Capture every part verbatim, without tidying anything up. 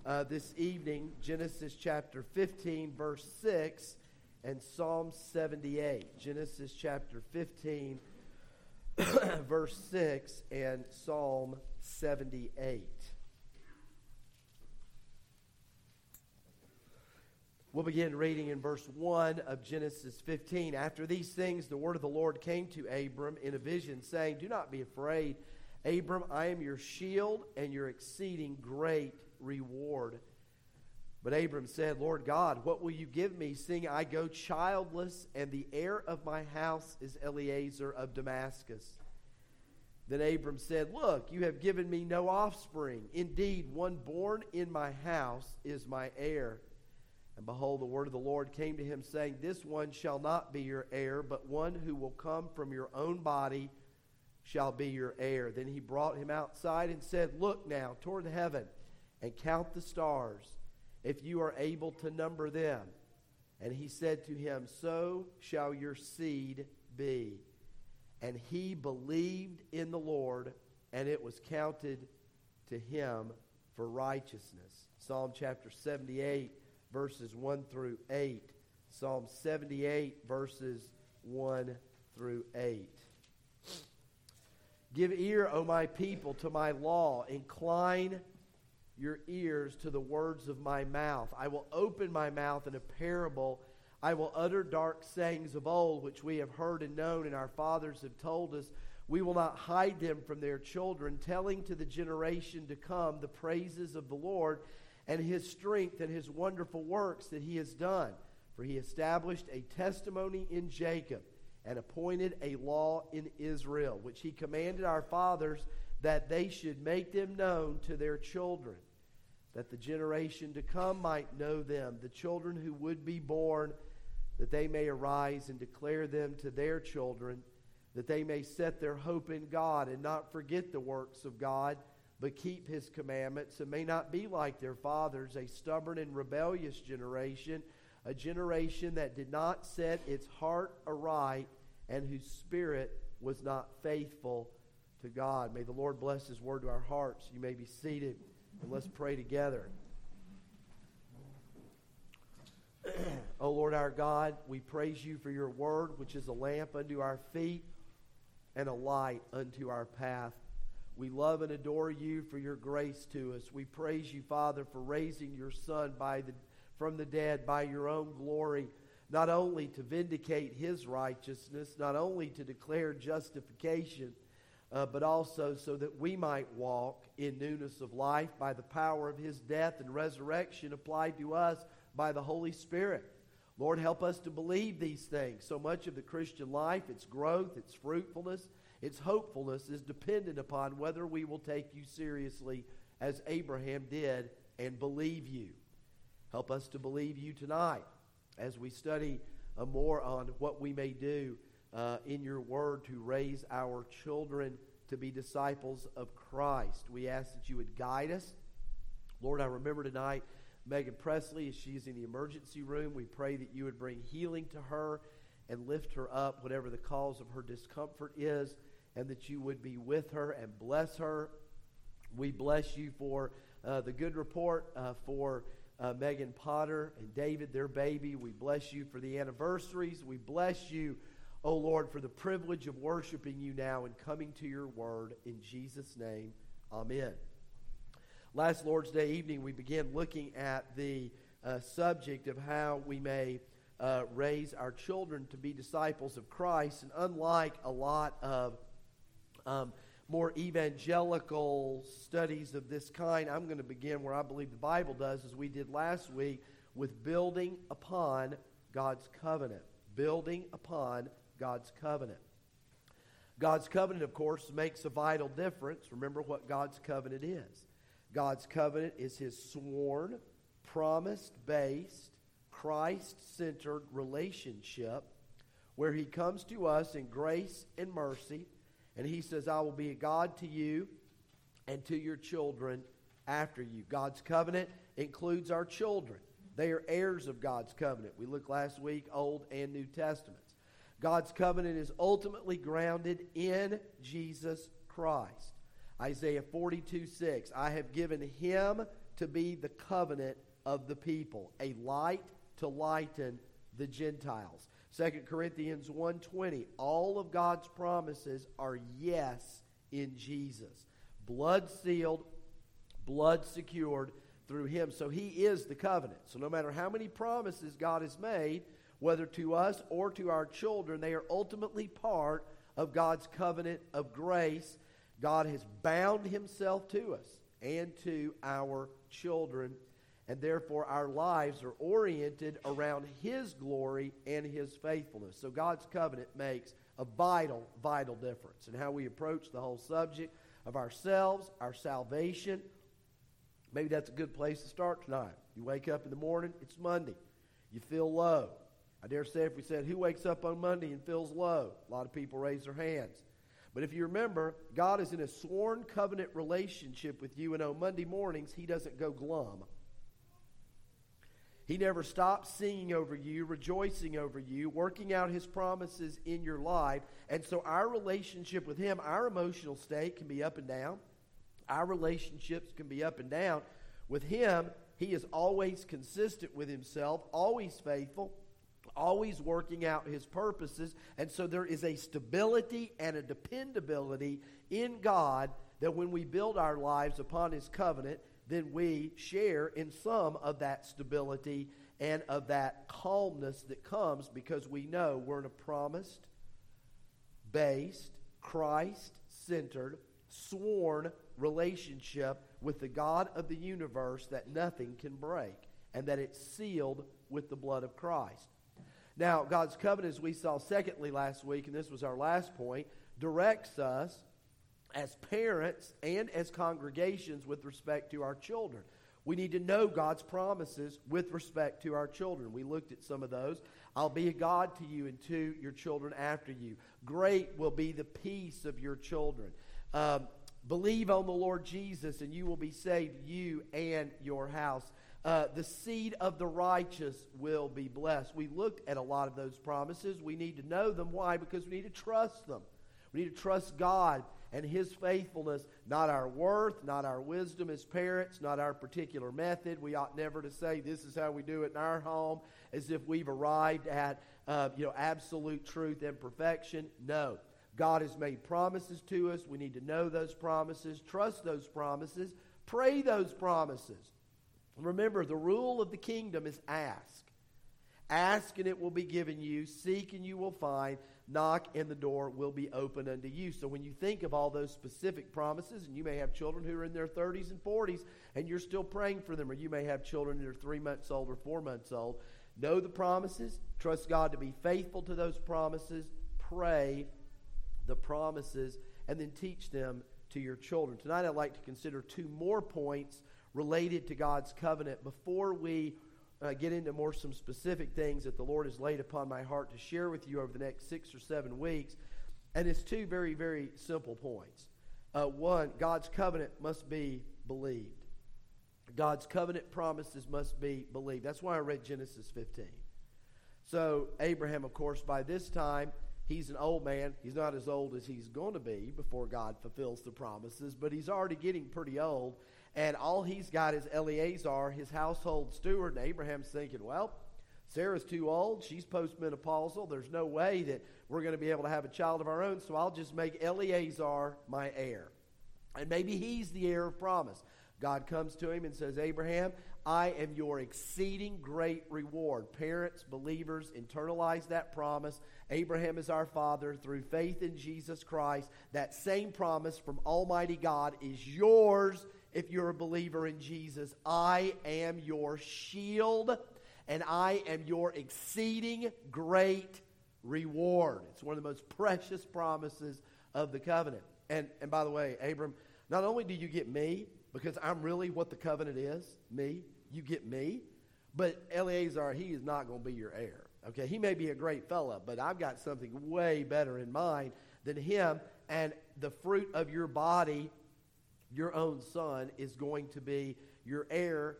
uh, this evening Genesis chapter fifteen, verse six, and Psalm seventy-eight. Genesis chapter fifteen, verse six, and Psalm seventy-eight. We'll begin reading in verse one of Genesis fifteen. After these things, the word of the Lord came to Abram in a vision, saying, "Do not be afraid, Abram, I am your shield and your exceeding great reward." But Abram said, "Lord God, what will you give me, seeing I go childless, and the heir of my house is Eliezer of Damascus?" Then Abram said, "Look, you have given me no offspring. Indeed, one born in my house is my heir." And behold, the word of the Lord came to him, saying, "This one shall not be your heir, but one who will come from your own body shall be your heir." Then he brought him outside and said, "Look now toward heaven and count the stars, if you are able to number them." And he said to him, "So shall your seed be." And he believed in the Lord, and it was counted to him for righteousness. Psalm chapter seventy-eight, verses one through eight. Psalm seventy-eight, verses one through eight. "Give ear, O my people, to my law. Incline your ears to the words of my mouth. I will open my mouth in a parable. I will utter dark sayings of old, which we have heard and known, and our fathers have told us. We will not hide them from their children, telling to the generation to come the praises of the Lord and his strength and his wonderful works that he has done. For he established a testimony in Jacob and appointed a law in Israel, which he commanded our fathers, that they should make them known to their children, that the generation to come might know them, the children who would be born, that they may arise and declare them to their children, that they may set their hope in God and not forget the works of God, but keep his commandments, and may not be like their fathers, a stubborn and rebellious generation, a generation that did not set its heart aright, and whose spirit was not faithful to God." May the Lord bless his word to our hearts. You may be seated, and let's pray together. O Lord our God, we praise you for your word, which is a lamp unto our feet and a light unto our path. We love and adore you for your grace to us. We praise you, Father, for raising your Son by the, from the dead by your own glory, not only to vindicate his righteousness, not only to declare justification, uh, but also so that we might walk in newness of life by the power of his death and resurrection applied to us by the Holy Spirit. Lord, help us to believe these things. So much of the Christian life, its growth, its fruitfulness, its hopefulness is dependent upon whether we will take you seriously as Abraham did and believe you. Help us to believe you tonight as we study uh, more on what we may do uh, in your word to raise our children to be disciples of Christ. We ask that you would guide us. Lord, I remember tonight Megan Presley, as she's in the emergency room. We pray that you would bring healing to her and lift her up, whatever the cause of her discomfort is, and that you would be with her and bless her. We bless you for uh, the good report uh, for uh, Megan Potter and David, their baby. We bless you for the anniversaries. We bless you, oh Lord, for the privilege of worshiping you now and coming to your word. In Jesus' name, amen. Last Lord's Day evening, we began looking at the uh, subject of how we may uh, raise our children to be disciples of Christ. And unlike a lot of um, more evangelical studies of this kind, I'm going to begin where I believe the Bible does, as we did last week, with building upon God's covenant. Building upon God's covenant. God's covenant, of course, makes a vital difference. Remember what God's covenant is. God's covenant is his sworn, promise-based, Christ-centered relationship where he comes to us in grace and mercy, and he says, "I will be a God to you and to your children after you." God's covenant includes our children. They are heirs of God's covenant. We looked last week, Old and New Testaments. God's covenant is ultimately grounded in Jesus Christ. Isaiah forty-two six, "I have given him to be the covenant of the people, a light to lighten the Gentiles. Second Corinthians one twenty, all of God's promises are yes in Jesus. Blood sealed, blood secured through him. So he is the covenant. So no matter how many promises God has made, whether to us or to our children, they are ultimately part of God's covenant of grace. God has bound himself to us and to our children, and therefore our lives are oriented around his glory and his faithfulness. So God's covenant makes a vital, vital difference in how we approach the whole subject of ourselves, our salvation. Maybe that's a good place to start tonight. You wake up in the morning, it's Monday. You feel low. I dare say if we said, who wakes up on Monday and feels low? A lot of people raise their hands. But if you remember, God is in a sworn covenant relationship with you, and on Monday mornings, he doesn't go glum. He never stops singing over you, rejoicing over you, working out his promises in your life. And so our relationship with him, our emotional state can be up and down. Our relationships can be up and down. With him, he is always consistent with himself, always faithful, always working out his purposes. And so there is a stability and a dependability in God that when we build our lives upon his covenant, then we share in some of that stability and of that calmness that comes because we know we're in a promised, based, Christ-centered, sworn relationship with the God of the universe that nothing can break, and that it's sealed with the blood of Christ. Now, God's covenant, as we saw secondly last week, and this was our last point, directs us as parents and as congregations with respect to our children. We need to know God's promises with respect to our children. We looked at some of those. I'll be a God to you and to your children after you. Great will be the peace of your children. Um, believe on the Lord Jesus and you will be saved, you and your house. Uh, the seed of the righteous will be blessed. We looked at a lot of those promises. We need to know them. Why? Because we need to trust them. We need to trust God and his faithfulness, not our worth, not our wisdom as parents, not our particular method. We ought never to say this is how we do it in our home as if we've arrived at uh, you know absolute truth and perfection. No. God has made promises to us. We need to know those promises, trust those promises, pray those promises. Remember, the rule of the kingdom is ask. Ask and it will be given you. Seek and you will find. Knock and the door will be open unto you. So when you think of all those specific promises, and you may have children who are in their thirties and forties, and you're still praying for them, or you may have children that are three months old or four months old, know the promises, trust God to be faithful to those promises, pray the promises, and then teach them to your children. Tonight I'd like to consider two more points related to God's covenant before we Uh, get into more some specific things that the Lord has laid upon my heart to share with you over the next six or seven weeks. And it's two very, very simple points. Uh, one, God's covenant must be believed. God's covenant promises must be believed. That's why I read Genesis fifteen. So Abraham, of course, by this time, he's an old man. He's not as old as he's going to be before God fulfills the promises, but he's already getting pretty old. And all he's got is Eleazar, his household steward. And Abraham's thinking, well, Sarah's too old. She's postmenopausal. There's no way that we're going to be able to have a child of our own, so I'll just make Eleazar my heir. And maybe he's the heir of promise. God comes to him and says, Abraham, I am your exceeding great reward. Parents, believers, internalize that promise. Abraham is our father through faith in Jesus Christ. That same promise from Almighty God is yours if you're a believer in Jesus. I am your shield, and I am your exceeding great reward. It's one of the most precious promises of the covenant. And, and by the way, Abram, not only do you get me, because I'm really what the covenant is, me, you get me, but Eleazar, he is not going to be your heir. Okay, he may be a great fella, but I've got something way better in mind than him, and the fruit of your body, your own son, is going to be your heir.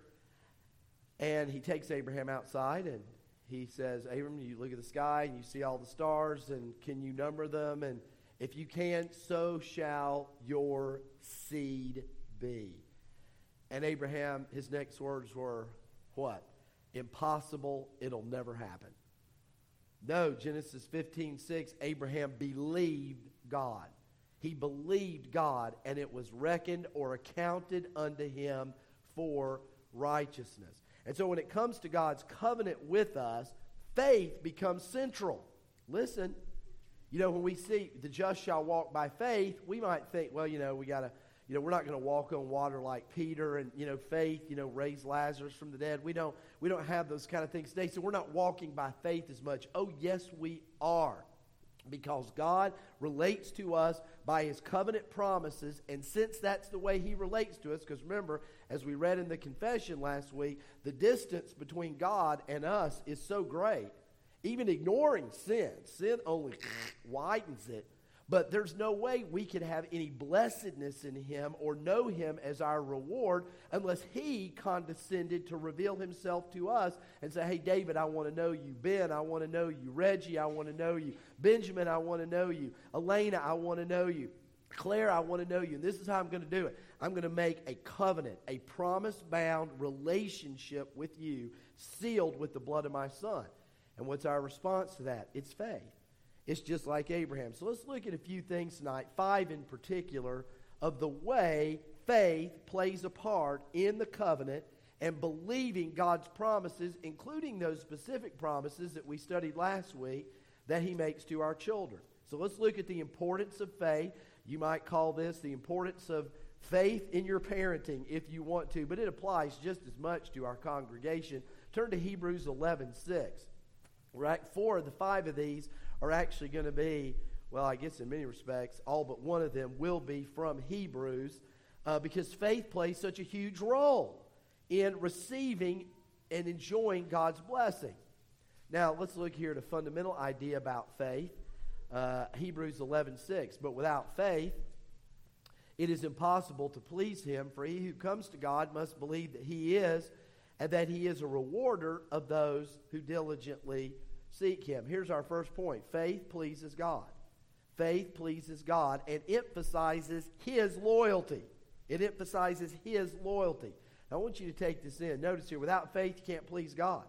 And he takes Abraham outside and he says, Abram, you look at the sky and you see all the stars, and can you number them? And if you can, so shall your seed be. And Abraham, his next words were, what? Impossible, it'll never happen. No, Genesis fifteen six, Abraham believed God. He believed God, and it was reckoned or accounted unto him for righteousness. And so when it comes to God's covenant with us, faith becomes central. Listen, you know, when we see the just shall walk by faith, we might think, well, you know, we got to, you know, we're not going to walk on water like Peter, and, you know, faith, you know, raised Lazarus from the dead. We don't, we don't have those kind of things today, so we're not walking by faith as much. Oh, yes, we are. Because God relates to us by his covenant promises, and since that's the way he relates to us, because remember, as we read in the confession last week, the distance between God and us is so great. Even ignoring sin, sin only widens it. But there's no way we can have any blessedness in him or know him as our reward unless he condescended to reveal himself to us and say, hey, David, I want to know you. Ben, I want to know you. Reggie, I want to know you. Benjamin, I want to know you. Elena, I want to know you. Claire, I want to know you. And this is how I'm going to do it. I'm going to make a covenant, a promise-bound relationship with you, sealed with the blood of my son. And what's our response to that? It's faith. It's just like Abraham. So let's look at a few things tonight, five in particular, of the way faith plays a part in the covenant and believing God's promises, including those specific promises that we studied last week that he makes to our children. So let's look at the importance of faith. You might call this the importance of faith in your parenting if you want to, but it applies just as much to our congregation. Turn to Hebrews eleven six. Right? Four of the five of these are actually going to be, well, I guess in many respects, all but one of them will be from Hebrews uh, because faith plays such a huge role in receiving and enjoying God's blessing. Now, let's look here at a fundamental idea about faith. Uh, Hebrews eleven six. But without faith, it is impossible to please him, for he who comes to God must believe that he is, and that he is a rewarder of those who diligently seek him. Here's our first point. Faith pleases God. Faith pleases God and emphasizes his loyalty. It emphasizes his loyalty. Now, I want you to take this in. Notice here, without faith, you can't please God.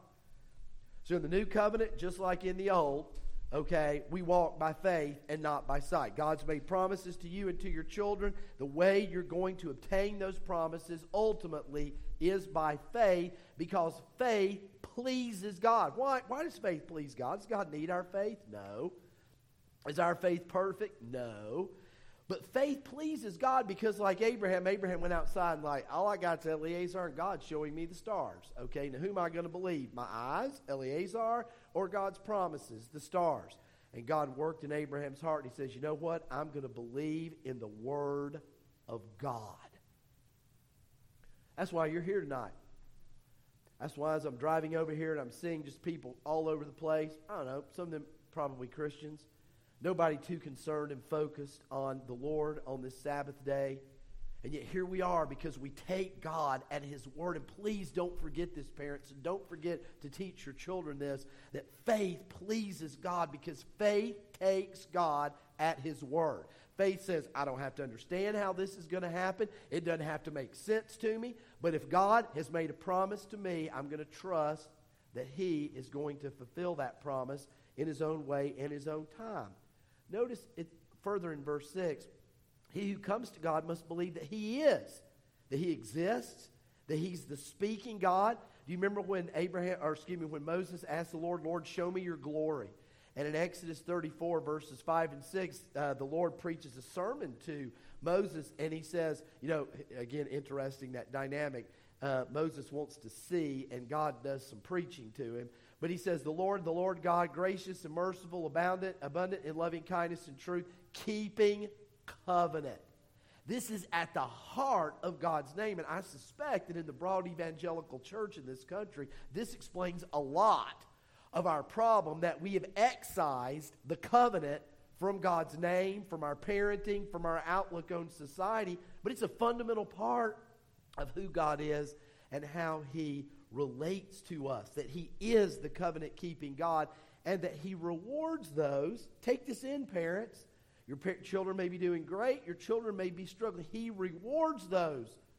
So in the new covenant, just like in the old, okay, we walk by faith and not by sight. God's made promises to you and to your children. The way you're going to obtain those promises ultimately is by faith, because faith pleases God. Why, why does faith please God? Does God need our faith? No. Is our faith perfect? No. But faith pleases God because, like Abraham, Abraham went outside and like, all I got is Eleazar and God showing me the stars. Okay, now who am I going to believe? My eyes, Eleazar, or God's promises, the stars? And God worked in Abraham's heart, and he says, you know what? I'm going to believe in the word of God. That's why you're here tonight. That's why as I'm driving over here and I'm seeing just people all over the place, I don't know, some of them probably Christians, nobody too concerned and focused on the Lord on this Sabbath day. And yet here we are because we take God at his word. And please don't forget this, parents. And don't forget to teach your children this, that faith pleases God because faith takes God at his word. Faith says, I don't have to understand how this is going to happen. It doesn't have to make sense to me. But if God has made a promise to me, I'm going to trust that he is going to fulfill that promise in his own way and his own time. Notice it further in verse six. He who comes to God must believe that he is, that he exists, that he's the speaking God. Do you remember when Abraham, or excuse me, when Moses asked the Lord, Lord, show me your glory? And in Exodus thirty-four, verses five and six, uh, the Lord preaches a sermon to Moses, and he says, you know, again, interesting, that dynamic. Uh, Moses wants to see, and God does some preaching to him. But he says, the Lord, the Lord God, gracious and merciful, abundant, abundant in loving kindness and truth, keeping covenant. This is at the heart of God's name, and I suspect that in the broad evangelical church in this country, this explains a lot of our problem, that we have excised the covenant from God's name, from our parenting, from our outlook on society. But it's a fundamental part of who God is and how he relates to us, that he is the covenant-keeping God, and that he rewards those. Take this in, parents. Your par- children may be doing great. Your children may be struggling. He rewards those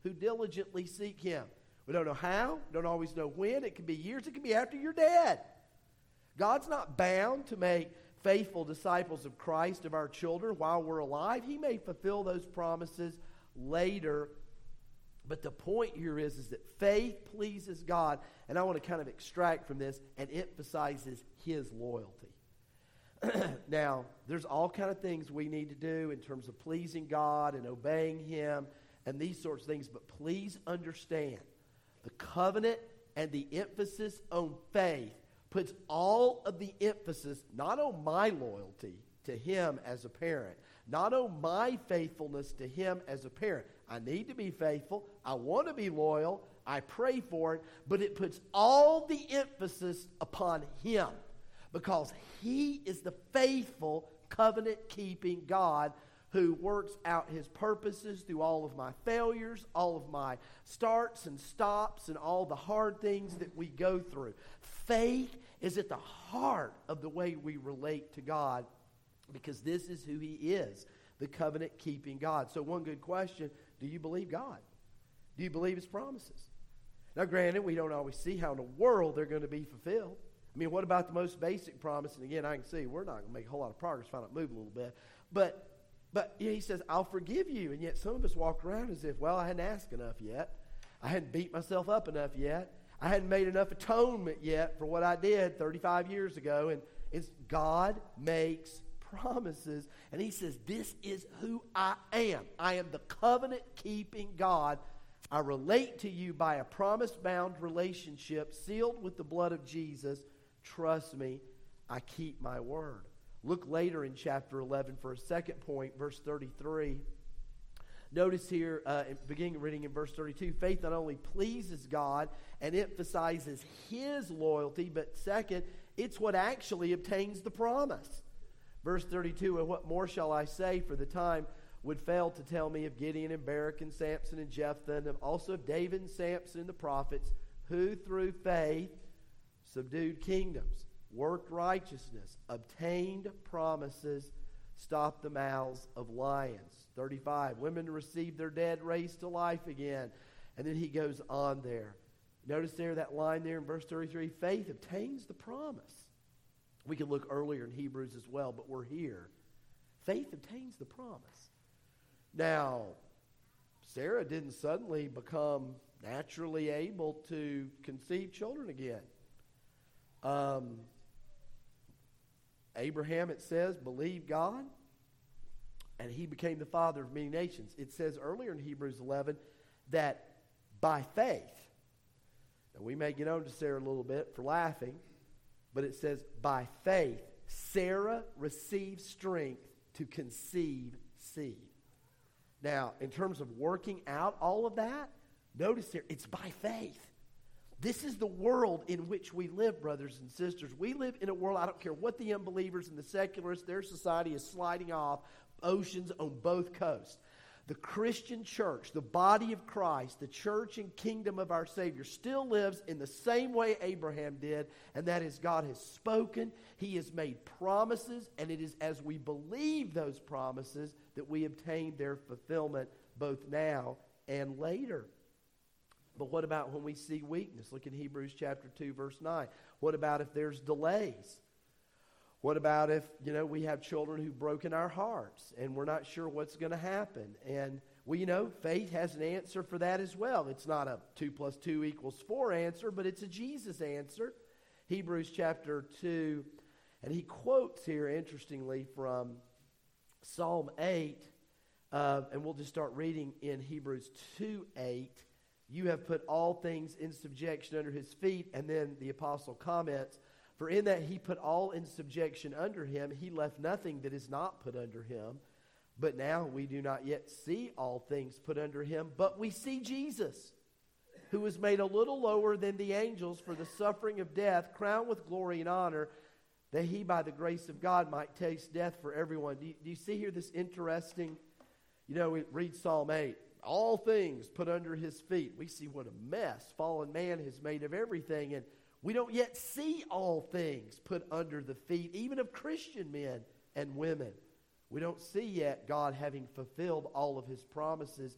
who diligently seek him. We don't know how, don't always know when. It could be years, it could be after you're dead. God's not bound to make faithful disciples of Christ of our children while we're alive. He may fulfill those promises later. But the point here is, is that faith pleases God. And I want to kind of extract from this and emphasizes his loyalty. Now, there's all kind of things we need to do in terms of pleasing God and obeying him and these sorts of things. But please understand, the covenant and the emphasis on faith puts all of the emphasis not on my loyalty to him as a parent, not on my faithfulness to him as a parent. I need to be faithful. I want to be loyal. I pray for it. But it puts all the emphasis upon him because he is the faithful, covenant-keeping God who works out his purposes through all of my failures, all of my starts and stops, and all the hard things that we go through. Faith is at the heart of the way we relate to God because this is who he is, the covenant-keeping God. So one good question, do you believe God? Do you believe his promises? Now, granted, we don't always see how in the world they're going to be fulfilled. I mean, what about the most basic promise? And again, I can see we're not going to make a whole lot of progress, find out move a little bit. But But you know, he says, I'll forgive you. And yet some of us walk around as if, well, I hadn't asked enough yet. I hadn't beat myself up enough yet. I hadn't made enough atonement yet for what I did thirty-five years ago. And it's God makes promises. And he says, this is who I am. I am the covenant-keeping God. I relate to you by a promise-bound relationship sealed with the blood of Jesus. Trust me, I keep my word. Look later in chapter eleven for a second point, verse thirty-three. Notice here, uh, beginning reading in verse thirty-two, faith not only pleases God and emphasizes his loyalty, but second, it's what actually obtains the promise. Verse thirty-two, and what more shall I say, for the time would fail to tell me of Gideon and Barak and Samson and Jephthah, and also of David and Samson and the prophets, who through faith subdued kingdoms, worked righteousness, obtained promises, stopped the mouths of lions. thirty-five, women received their dead raised to life again. And then he goes on there. Notice there that line there in verse thirty-three, faith obtains the promise. We could look earlier in Hebrews as well, but we're here. Faith obtains the promise. Now, Sarah didn't suddenly become naturally able to conceive children again. Um, Abraham, it says, believed God, and he became the father of many nations. It says earlier in Hebrews eleven that by faith, and we may get on to Sarah a little bit for laughing, but it says by faith, Sarah received strength to conceive seed. Now, in terms of working out all of that, notice here, it's by faith. This is the world in which we live, brothers and sisters. We live in a world, I don't care what the unbelievers and the secularists, their society is sliding off oceans on both coasts. The Christian church, the body of Christ, the church and kingdom of our Savior still lives in the same way Abraham did, and that is God has spoken, he has made promises, and it is as we believe those promises that we obtain their fulfillment both now and later. But what about when we see weakness? Look in Hebrews chapter two, verse nine. What about if there's delays? What about if, you know, we have children who've broken our hearts and we're not sure what's going to happen? And we, you know, faith has an answer for that as well. It's not a two plus two equals four answer, but it's a Jesus answer. Hebrews chapter two, and he quotes here, interestingly, from Psalm eight, uh, and we'll just start reading in Hebrews two eight. You have put all things in subjection under his feet. And then the apostle comments, for in that he put all in subjection under him, he left nothing that is not put under him. But now we do not yet see all things put under him, but we see Jesus, who was made a little lower than the angels for the suffering of death, crowned with glory and honor, that he by the grace of God might taste death for everyone. Do you, do you see here this interesting, you know, we read Psalm eight. All things put under his feet. We see what a mess fallen man has made of everything. And we don't yet see all things put under the feet, even of Christian men and women. We don't see yet God having fulfilled all of his promises.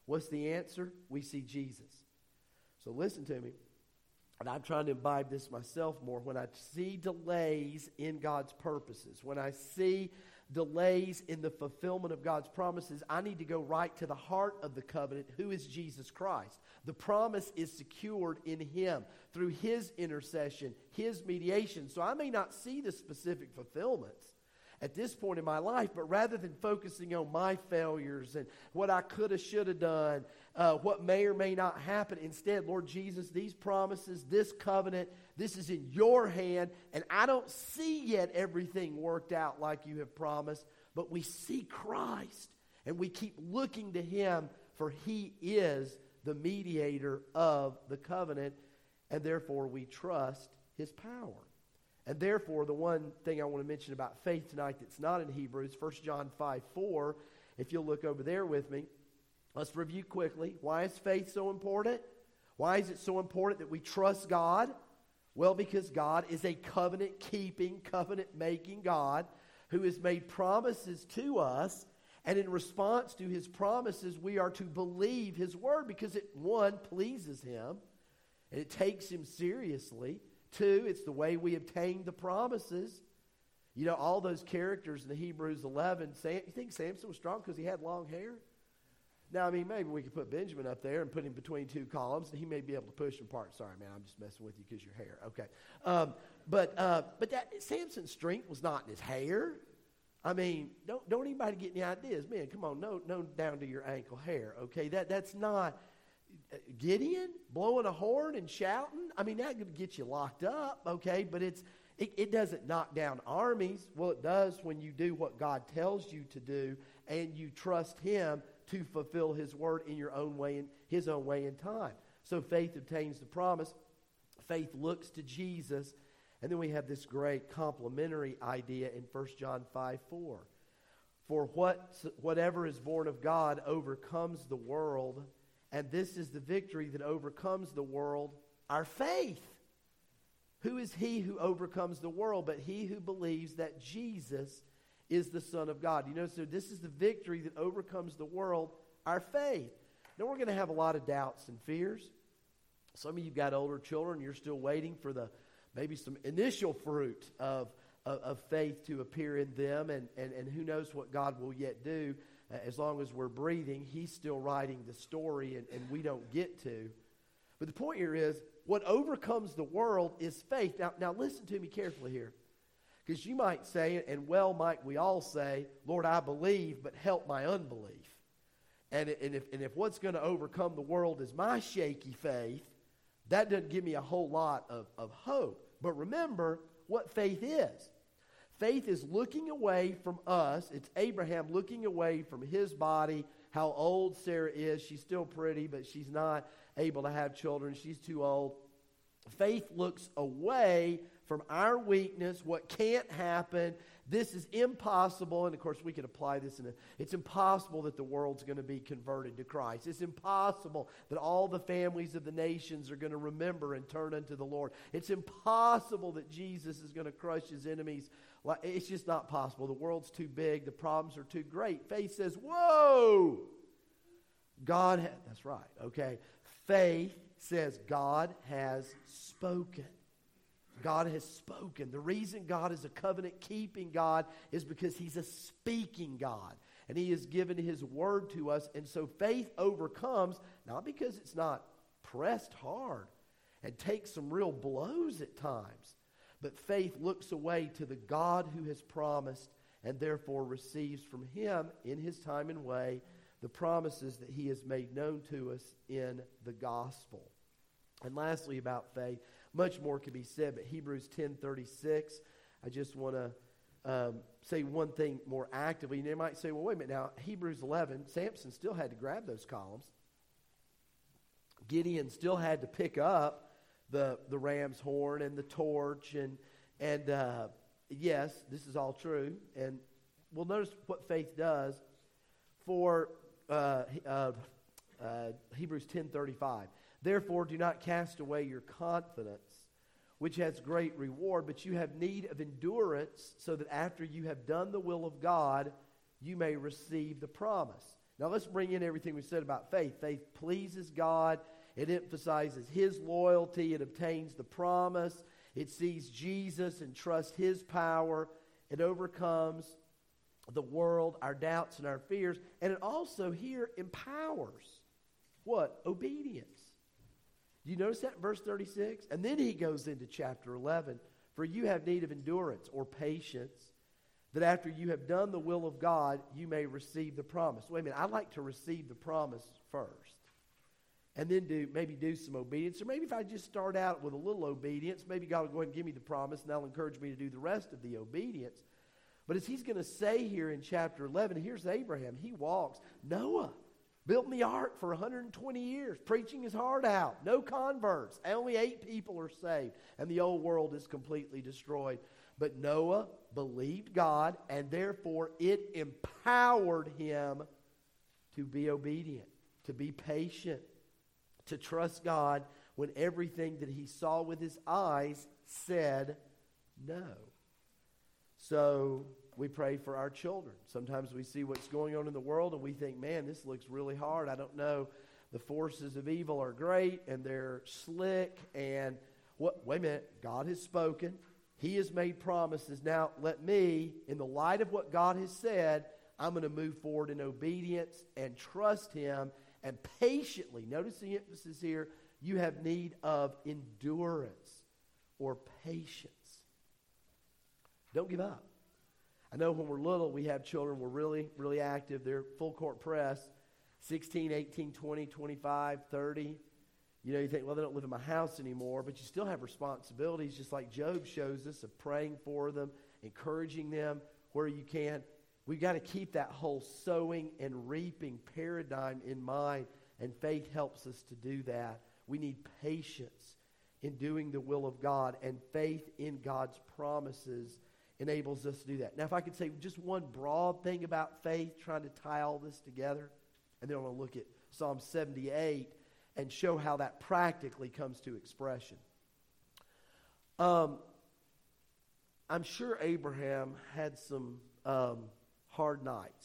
What's the answer? We see Jesus. So listen to me. And I'm trying to imbibe this myself more. When I see delays in God's purposes, when I see delays in the fulfillment of God's promises, I need to go right to the heart of the covenant, who is Jesus Christ. The promise is secured in Him through His intercession, His mediation. So I may not see the specific fulfillments at this point in my life, but rather than focusing on my failures and what I could have, should have done, uh, what may or may not happen, instead, Lord Jesus, these promises, this covenant, this is in your hand, and I don't see yet everything worked out like you have promised, but we see Christ, and we keep looking to Him, for He is the mediator of the covenant, and therefore we trust His power. And therefore, the one thing I want to mention about faith tonight that's not in Hebrews, First John five four, if you'll look over there with me, let's review quickly. Why is faith so important? Why is it so important that we trust God? Well, because God is a covenant-keeping, covenant-making God who has made promises to us, and in response to His promises, we are to believe His word because it, one, pleases Him, and it takes Him seriously. Two, it's the way we obtain the promises. You know, all those characters in the Hebrews eleven, Sam, you think Samson was strong because he had long hair? Now, I mean, maybe we could put Benjamin up there and put him between two columns, and he may be able to push them apart. Sorry, man, I'm just messing with you because your hair. Okay. Um, but uh, but that Samson's strength was not in his hair. I mean, don't don't anybody get any ideas. Man, come on, no, no down to your ankle hair, okay? That That's not... Gideon blowing a horn and shouting, I mean, that could get you locked up, okay? But it's it, it doesn't knock down armies. Well, it does when you do what God tells you to do and you trust Him to fulfill His word in your own way, in His own way in time. So faith obtains the promise. Faith looks to Jesus. And then we have this great complementary idea in First John five four. For what whatever is born of God overcomes the world. And this is the victory that overcomes the world, our faith. Who is he who overcomes the world but he who believes that Jesus is the Son of God? You know, so this is the victory that overcomes the world, our faith. Now, we're going to have a lot of doubts and fears. Some of you got older children. You're still waiting for the maybe some initial fruit of, of, of faith to appear in them. And, and, and who knows what God will yet do. As long as we're breathing, He's still writing the story, and, and we don't get to. But the point here is, what overcomes the world is faith. Now, now listen to me carefully here. Because you might say, and well might we all say, Lord, I believe, but help my unbelief. And, and, if, and if what's going to overcome the world is my shaky faith, that doesn't give me a whole lot of, of hope. But remember what faith is. Faith is looking away from us. It's Abraham looking away from his body, how old Sarah is. She's still pretty, but she's not able to have children. She's too old. Faith looks away from our weakness, what can't happen. This is impossible. And, of course, we could apply this in a, it's impossible that the world's going to be converted to Christ. It's impossible that all the families of the nations are going to remember and turn unto the Lord. It's impossible that Jesus is going to crush His enemies. It's just not possible. The world's too big. The problems are too great. Faith says, whoa! God, ha- that's right, okay. Faith says God has spoken. God has spoken. The reason God is a covenant-keeping God is because He's a speaking God. And He has given His word to us. And so faith overcomes, not because it's not pressed hard and takes some real blows at times, but faith looks away to the God who has promised and therefore receives from Him in His time and way the promises that He has made known to us in the gospel. And lastly about faith, much more can be said, but Hebrews ten thirty-six, I just want to um, say one thing more actively. And they might say, well, wait a minute now, Hebrews eleven, Samson still had to grab those columns. Gideon still had to pick up the the ram's horn and the torch, and and uh, yes, this is all true. And we'll notice what faith does for uh, uh, uh, Hebrews ten thirty-five. Therefore, do not cast away your confidence, which has great reward, but you have need of endurance, so that after you have done the will of God, you may receive the promise. Now let's bring in everything we said about faith. Faith pleases God. It emphasizes His loyalty. It obtains the promise. It sees Jesus and trusts His power. It overcomes the world, our doubts and our fears. And it also here empowers what? Obedience. Do you notice that in verse thirty-six? And then he goes into chapter eleven. For you have need of endurance or patience, that after you have done the will of God, you may receive the promise. Wait a minute, I'd like to receive the promise first. And then do maybe do some obedience. Or maybe if I just start out with a little obedience, maybe God will go ahead and give me the promise, and that'll encourage me to do the rest of the obedience. But as he's going to say here in chapter eleven, here's Abraham. He walks. Noah built the ark for one hundred twenty years, preaching his heart out. No converts. Only eight people are saved. And the old world is completely destroyed. But Noah believed God, and therefore it empowered him to be obedient, to be patient, to trust God when everything that he saw with his eyes said no. So we pray for our children. Sometimes we see what's going on in the world and we think, man, this looks really hard. I don't know. The forces of evil are great and they're slick. And what? Wait a minute. God has spoken. He has made promises. Now let me, in the light of what God has said, I'm going to move forward in obedience and trust Him and patiently. Notice the emphasis here. You have need of endurance or patience. Don't give up. I know when we're little, we have children, we're really, really active. They're full court press, sixteen, eighteen, twenty, twenty-five, thirty. You know, you think, well, they don't live in my house anymore, but you still have responsibilities, just like Job shows us, of praying for them, encouraging them where you can. We've got to keep that whole sowing and reaping paradigm in mind, and faith helps us to do that. We need patience in doing the will of God, and faith in God's promises enables us to do that. Now, if I could say just one broad thing about faith, trying to tie all this together, and then I'm going to look at Psalm seventy-eight and show how that practically comes to expression. Um, I'm sure Abraham had some um, hard nights.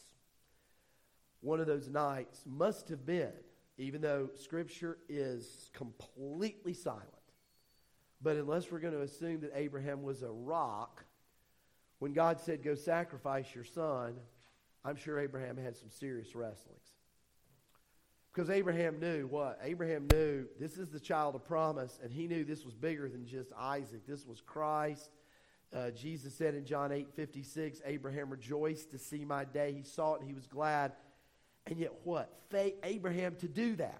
One of those nights must have been, even though Scripture is completely silent, but unless we're going to assume that Abraham was a rock, when God said, go sacrifice your son, I'm sure Abraham had some serious wrestlings. Because Abraham knew what? Abraham knew this is the child of promise, and he knew this was bigger than just Isaac. This was Christ. Uh, Jesus said in John eight fifty-six, Abraham rejoiced to see my day. He saw it and he was glad. And yet what? Faith, Abraham to do that.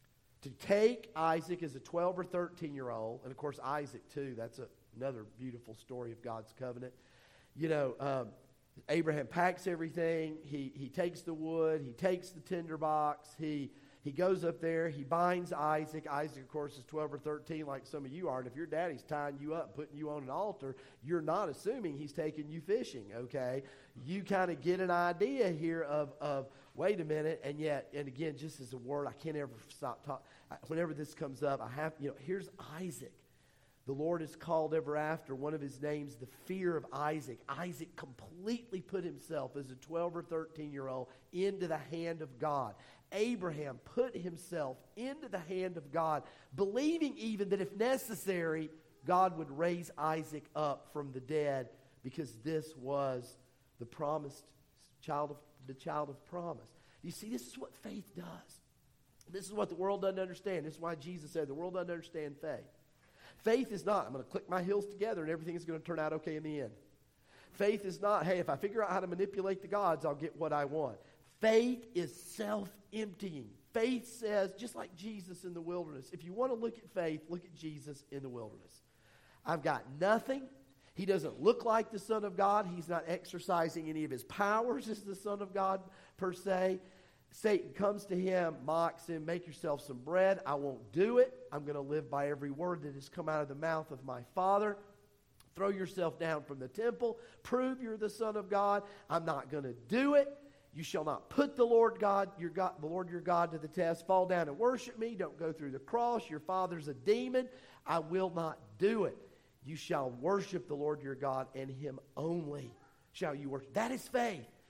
To take Isaac as a twelve or thirteen-year-old, and of course Isaac too, that's a, another beautiful story of God's covenant. You know, um, Abraham packs everything. He he takes the wood. He takes the tinderbox. He he goes up there. He binds Isaac. Isaac, of course, is twelve or thirteen, like some of you are. And if your daddy's tying you up, putting you on an altar, you're not assuming he's taking you fishing. Okay, you kind of get an idea here of of wait a minute, and yet, and again, just as a word, I can't ever stop talking. Whenever this comes up, I have you know. Here's Isaac. The Lord has called ever after one of his names the fear of Isaac. Isaac completely put himself as a twelve or thirteen-year-old into the hand of God. Abraham put himself into the hand of God, believing even that if necessary, God would raise Isaac up from the dead, because this was the promised child of the child of promise. You see, this is what faith does. This is what the world doesn't understand. This is why Jesus said the world doesn't understand faith. Faith is not, I'm going to click my heels together and everything is going to turn out okay in the end. Faith is not, hey, if I figure out how to manipulate the gods, I'll get what I want. Faith is self-emptying. Faith says, just like Jesus in the wilderness, if you want to look at faith, look at Jesus in the wilderness. I've got nothing. He doesn't look like the Son of God. He's not exercising any of his powers as the Son of God per se. Satan comes to him, mocks him, make yourself some bread. I won't do it. I'm going to live by every word that has come out of the mouth of my Father. Throw yourself down from the temple. Prove you're the Son of God. I'm not going to do it. You shall not put the Lord God, your God, the Lord your God to the test. Fall down and worship me. Don't go through the cross. Your father's a demon. I will not do it. You shall worship the Lord your God, and him only shall you worship. That is faith.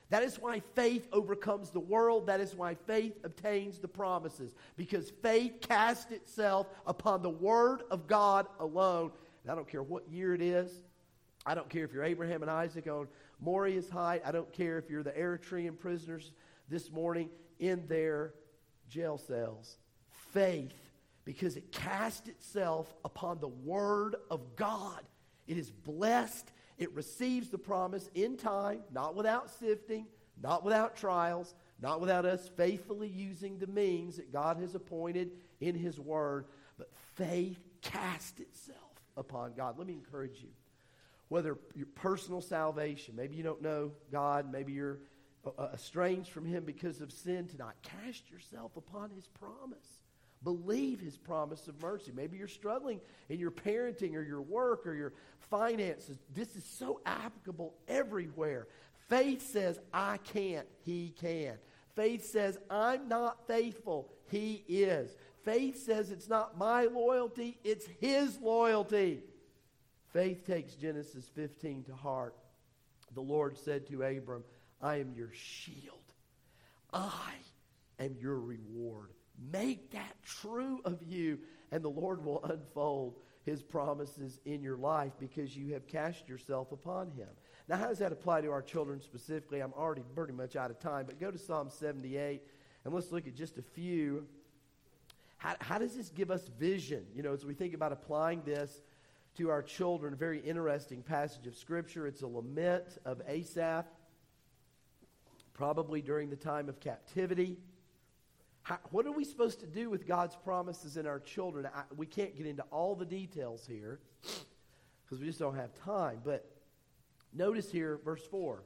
That is why faith overcomes the world. That is why faith obtains the promises. Because faith casts itself upon the Word of God alone. And I don't care what year it is. I don't care if you're Abraham and Isaac on Moriah's height. I don't care if you're the Eritrean prisoners this morning in their jail cells. Faith, because it casts itself upon the Word of God. It is blessed. It receives the promise in time, not without sifting, not without trials, not without us faithfully using the means that God has appointed in His Word. But faith casts itself upon God. Let me encourage you. Whether your personal salvation, maybe you don't know God, maybe you're uh, estranged from Him because of sin tonight, cast yourself upon His promise. Believe His promise of mercy. Maybe you're struggling in your parenting or your work or your finances. This is so applicable everywhere. Faith says, I can't, He can. Faith says, I'm not faithful, He is. Faith says it's not my loyalty, it's His loyalty. Faith takes Genesis fifteen to heart. The Lord said to Abram, I am your shield. I am your reward. Make that true of you, and the Lord will unfold His promises in your life because you have cast yourself upon Him. Now, how does that apply to our children specifically? I'm already pretty much out of time, but go to Psalm seventy-eight, and let's look at just a few. How, how does this give us vision? You know, as we think about applying this to our children, a very interesting passage of Scripture. It's a lament of Asaph, probably during the time of captivity. How, what are we supposed to do with God's promises in our children? I, we can't get into all the details here because we just don't have time. But notice here, verse four.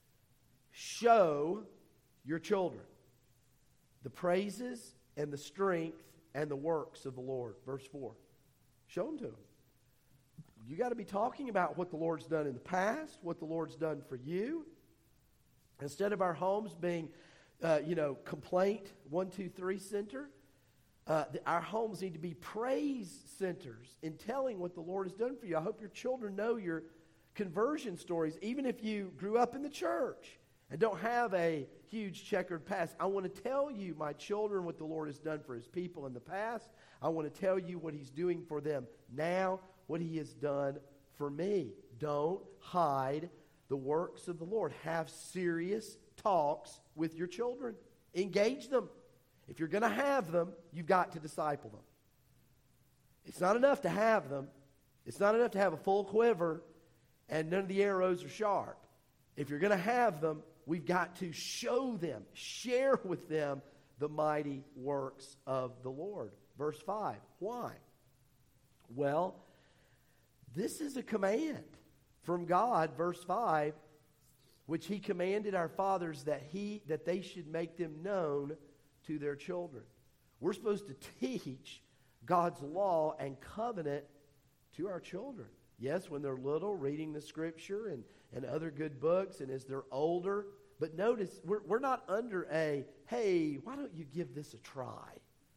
Show your children the praises and the strength and the works of the Lord. Verse four. Show them to them. You got to be talking about what the Lord's done in the past, what the Lord's done for you. Instead of our homes being Uh, you know, complaint, one, two, three center. Uh, the, our homes need to be praise centers in telling what the Lord has done for you. I hope your children know your conversion stories, even if you grew up in the church and don't have a huge checkered past. I want to tell you, my children, what the Lord has done for His people in the past. I want to tell you what He's doing for them now, what He has done for me. Don't hide the works of the Lord. Have serious talks with your children. Engage them. If you're going to have them, you've got to disciple them. It's not enough to have them. It's not enough to have a full quiver and none of the arrows are sharp. If you're going to have them, we've got to show them, share with them the mighty works of the Lord. Verse five. Why? Well, this is a command from God, verse five, which He commanded our fathers that he that they should make them known to their children. We're supposed to teach God's law and covenant to our children. Yes, when they're little, reading the Scripture and, and other good books, and as they're older. But notice, we're, we're not under a, hey, why don't you give this a try?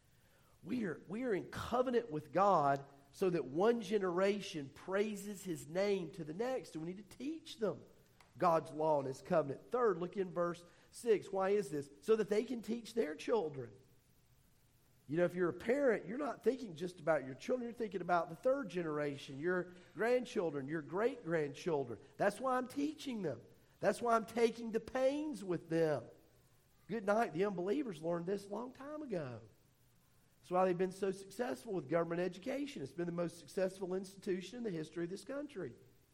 We are, we are in covenant with God so that one generation praises His name to the next, and we need to teach them God's law and His covenant. Third, look in verse six. Why is this? So that they can teach their children. You know, if you're a parent, you're not thinking just about your children. You're thinking about the third generation, your grandchildren, your great-grandchildren. That's why I'm teaching them. That's why I'm taking the pains with them. Good night. The unbelievers learned this a long time ago. That's why they've been so successful with government education. It's been the most successful institution in the history of this country.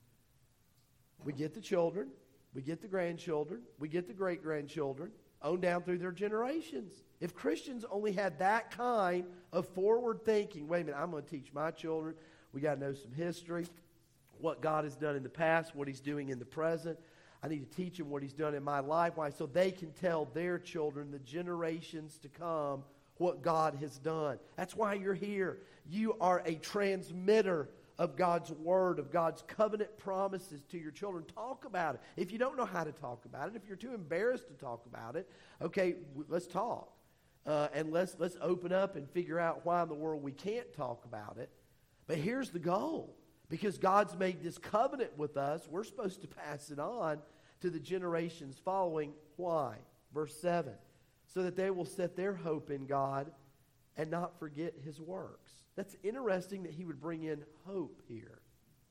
We get the children, we get the grandchildren, we get the great-grandchildren, on down through their generations. If Christians only had that kind of forward thinking, wait a minute, I'm going to teach my children, we got to know some history, what God has done in the past, what He's doing in the present. I need to teach them what He's done in my life. Why? So they can tell their children, the generations to come, what God has done. That's why you're here. You are a transmitter of God's word, of God's covenant promises to your children. Talk about it. If you don't know how to talk about it, if you're too embarrassed to talk about it, okay, w- let's talk. Uh, and let's let's open up and figure out why in the world we can't talk about it. But here's the goal. Because God's made this covenant with us, we're supposed to pass it on. to the generations following. Why? Verse seven. So that they will set their hope in God and not forget his works. That's interesting that he would bring in hope here.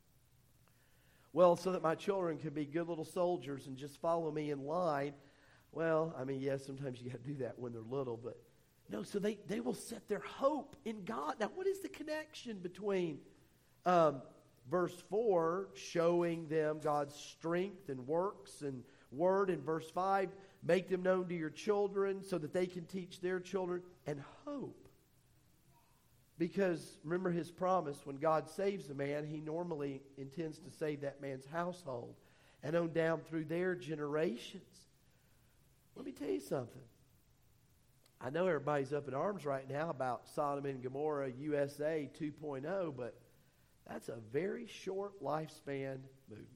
Well, so that my children can be good little soldiers and just follow me in line. Well, I mean, yes, sometimes you got to do that when they're little, but no, so they, they will set their hope in God. Now, what is the connection between um, verse four, showing them God's strength and works and word, and verse five, make them known to your children so that they can teach their children, and hope? Because remember his promise, when God saves a man, he normally intends to save that man's household and on down through their generations. Let me tell you something. I know everybody's up in arms right now about Sodom and Gomorrah U S A two point oh, but that's a very short lifespan movement.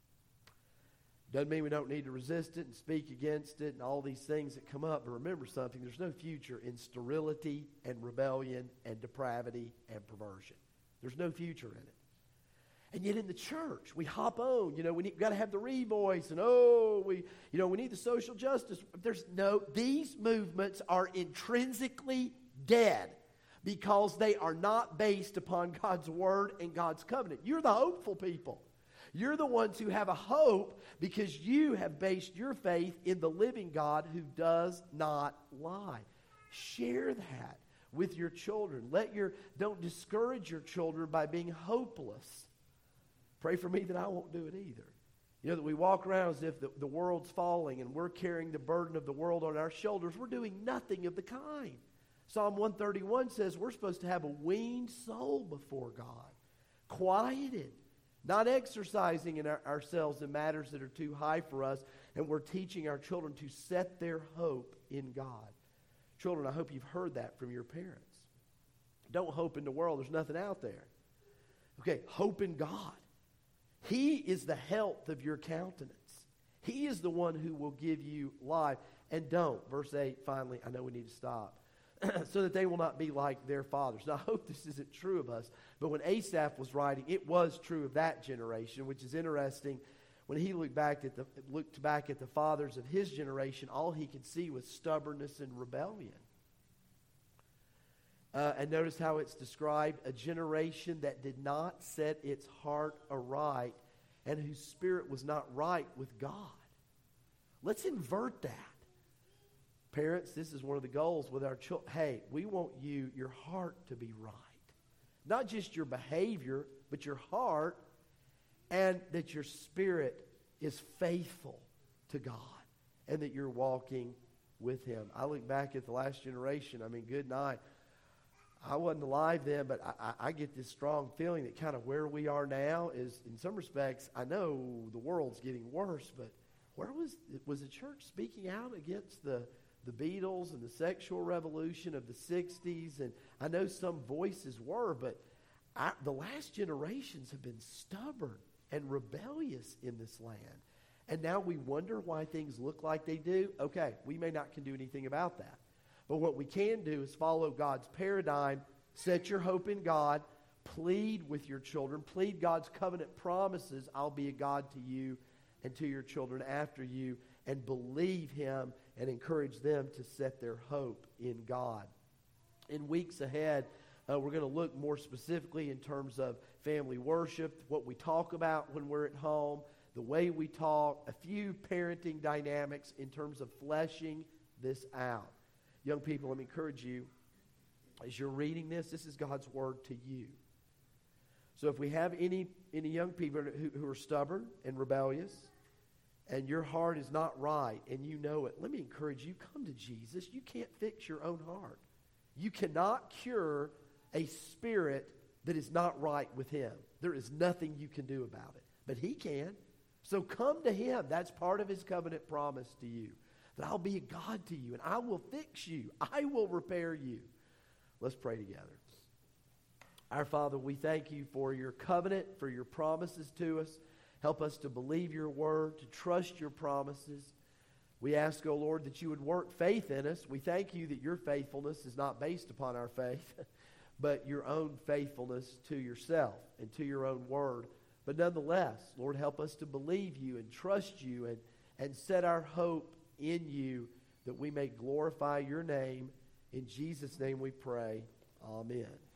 Doesn't mean we don't need to resist it and speak against it and all these things that come up. But remember something, there's no future in sterility and rebellion and depravity and perversion. There's no future in it. And yet in the church, we hop on. You know, we need, got to have the re-voice, and oh, we, you know, we need the social justice. There's no, these movements are intrinsically dead because they are not based upon God's word and God's covenant. You're the hopeful people. You're the ones who have a hope because you have based your faith in the living God who does not lie. Share that with your children. Let your, don't discourage your children by being hopeless. Pray for me that I won't do it either. You know, that we walk around as if the, the world's falling and we're carrying the burden of the world on our shoulders. We're doing nothing of the kind. Psalm one thirty-one says we're supposed to have a weaned soul before God, quieted, not exercising in our, ourselves in matters that are too high for us, and we're teaching our children to set their hope in God. Children, I hope you've heard that from your parents. Don't hope in the world. There's nothing out there. Okay, hope in God. He is the health of your countenance. He is the one who will give you life. And don't, verse eight, finally, I know we need to stop. So that they will not be like their fathers. Now, I hope this isn't true of us, but when Asaph was writing, it was true of that generation, which is interesting. When he looked back at the looked back at the fathers of his generation, all he could see was stubbornness and rebellion. Uh, and notice how it's described, a generation that did not set its heart aright and whose spirit was not right with God. Let's invert that. Parents, this is one of the goals with our children. Hey, we want you, your heart to be right. Not just your behavior, but your heart, and that your spirit is faithful to God and that you're walking with him. I look back at the last generation. I mean, good night. I wasn't alive then, but I, I get this strong feeling that kind of where we are now is, in some respects, I know the world's getting worse, but where was, was the church speaking out against the the Beatles and the sexual revolution of the sixties? And I know some voices were, but I, the last generations have been stubborn and rebellious in this land. And now we wonder why things look like they do. Okay, we may not can do anything about that. But what we can do is follow God's paradigm, set your hope in God, plead with your children, plead God's covenant promises, I'll be a God to you and to your children after you, and believe him and encourage them to set their hope in God. In weeks ahead, uh, we're going to look more specifically in terms of family worship, what we talk about when we're at home, the way we talk, a few parenting dynamics in terms of fleshing this out. Young people, let me encourage you, as you're reading this, this is God's word to you. So if we have any, any young people who, who are stubborn and rebellious, and your heart is not right, and you know it, let me encourage you, come to Jesus. You can't fix your own heart. You cannot cure a spirit that is not right with him. There is nothing you can do about it. But he can. So come to him. That's part of his covenant promise to you. That I'll be a God to you, and I will fix you. I will repair you. Let's pray together. Our Father, we thank you for your covenant, for your promises to us. Help us to believe your word, to trust your promises. We ask, O Lord, that you would work faith in us. We thank you that your faithfulness is not based upon our faith, but your own faithfulness to yourself and to your own word. But nonetheless, Lord, help us to believe you and trust you and, and set our hope in you, that we may glorify your name. In Jesus' name we pray. Amen.